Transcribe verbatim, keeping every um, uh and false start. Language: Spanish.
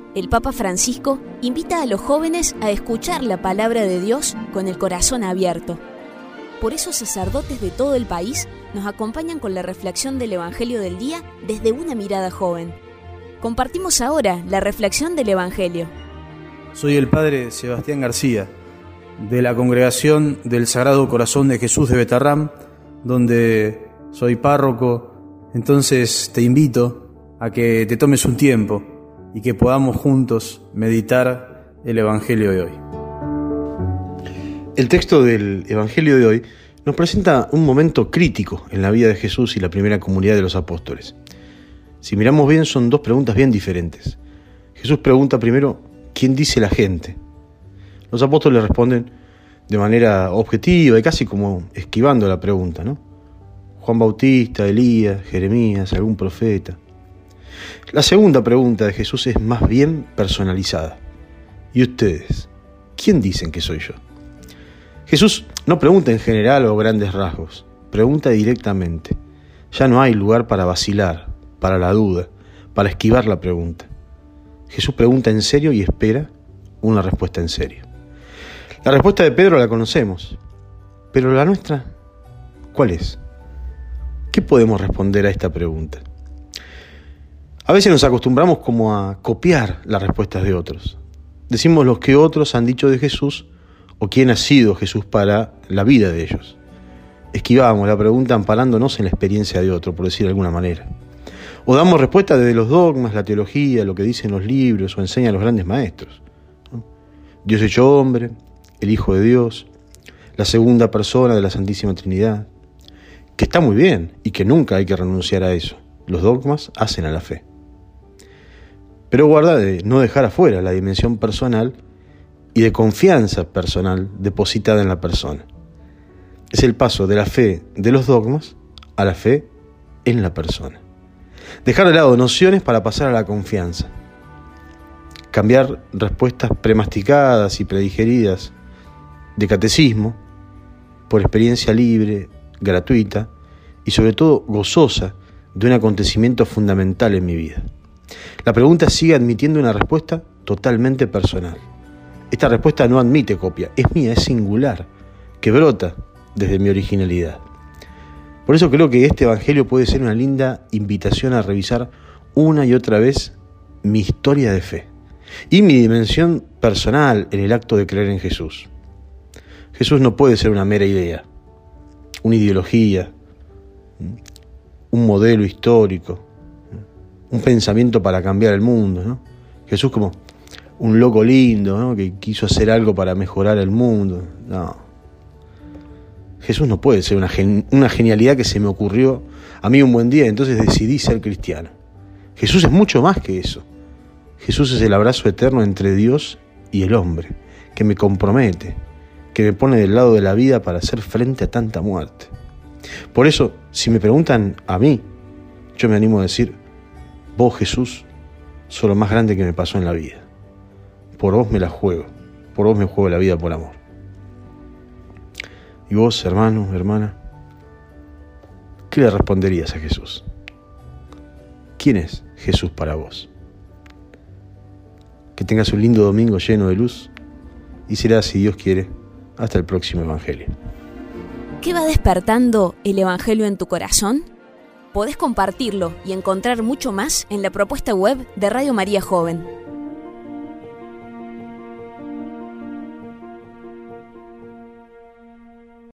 el Papa Francisco invita a los jóvenes a escuchar la palabra de Dios con el corazón abierto. Por eso sacerdotes de todo el país nos acompañan con la reflexión del Evangelio del día desde una mirada joven. Compartimos ahora la reflexión del Evangelio. Soy el Padre Sebastián García, de la Congregación del Sagrado Corazón de Jesús de Betarrán, donde soy párroco. Entonces te invito a que te tomes un tiempo y que podamos juntos meditar el Evangelio de hoy. El texto del Evangelio de hoy nos presenta un momento crítico en la vida de Jesús y la primera comunidad de los apóstoles. Si miramos bien, son dos preguntas bien diferentes. Jesús pregunta primero, ¿quién dice la gente? Los apóstoles responden de manera objetiva y casi como esquivando la pregunta, ¿no? Juan Bautista, Elías, Jeremías, algún profeta. La segunda pregunta de Jesús es más bien personalizada. ¿Y ustedes? ¿Quién dicen que soy yo? Jesús no pregunta en general o grandes rasgos, pregunta directamente. Ya no hay lugar para vacilar, para la duda, para esquivar la pregunta. Jesús pregunta en serio y espera una respuesta en serio. La respuesta de Pedro la conocemos, pero la nuestra, ¿cuál es? ¿Qué podemos responder a esta pregunta? A veces nos acostumbramos como a copiar las respuestas de otros. Decimos lo que otros han dicho de Jesús o quién ha sido Jesús para la vida de ellos. Esquivamos la pregunta amparándonos en la experiencia de otro, por decir de alguna manera. O damos respuesta desde los dogmas, la teología, lo que dicen los libros o enseñan los grandes maestros. Dios hecho hombre, el Hijo de Dios, la segunda persona de la Santísima Trinidad, que está muy bien y que nunca hay que renunciar a eso. Los dogmas hacen a la fe. Pero guarda de no dejar afuera la dimensión personal y de confianza personal depositada en la persona. Es el paso de la fe de los dogmas a la fe en la persona. Dejar de lado nociones para pasar a la confianza. Cambiar respuestas premasticadas y predigeridas de catecismo por experiencia libre, gratuita y sobre todo gozosa de un acontecimiento fundamental en mi vida. La pregunta sigue admitiendo una respuesta totalmente personal. Esta respuesta no admite copia, es mía, es singular, que brota desde mi originalidad. Por eso creo que este Evangelio puede ser una linda invitación a revisar una y otra vez mi historia de fe y mi dimensión personal en el acto de creer en Jesús. Jesús no puede ser una mera idea, una ideología, un modelo histórico, un pensamiento para cambiar el mundo, ¿no? Jesús como un loco lindo, ¿no? Que quiso hacer algo para mejorar el mundo. No. Jesús no puede ser una, gen- una genialidad que se me ocurrió a mí un buen día, entonces decidí ser cristiano. Jesús es mucho más que eso. Jesús es el abrazo eterno entre Dios y el hombre, que me compromete, que me pone del lado de la vida para hacer frente a tanta muerte. Por eso, si me preguntan a mí, yo me animo a decir, vos, Jesús, sos lo más grande que me pasó en la vida. Por vos me la juego, por vos me juego la vida por amor. Y vos, hermano, hermana, ¿qué le responderías a Jesús? ¿Quién es Jesús para vos? Que tengas un lindo domingo lleno de luz y será, si Dios quiere, hasta el próximo Evangelio. ¿Qué va despertando el Evangelio en tu corazón? Podés compartirlo y encontrar mucho más en la propuesta web de Radio María Joven.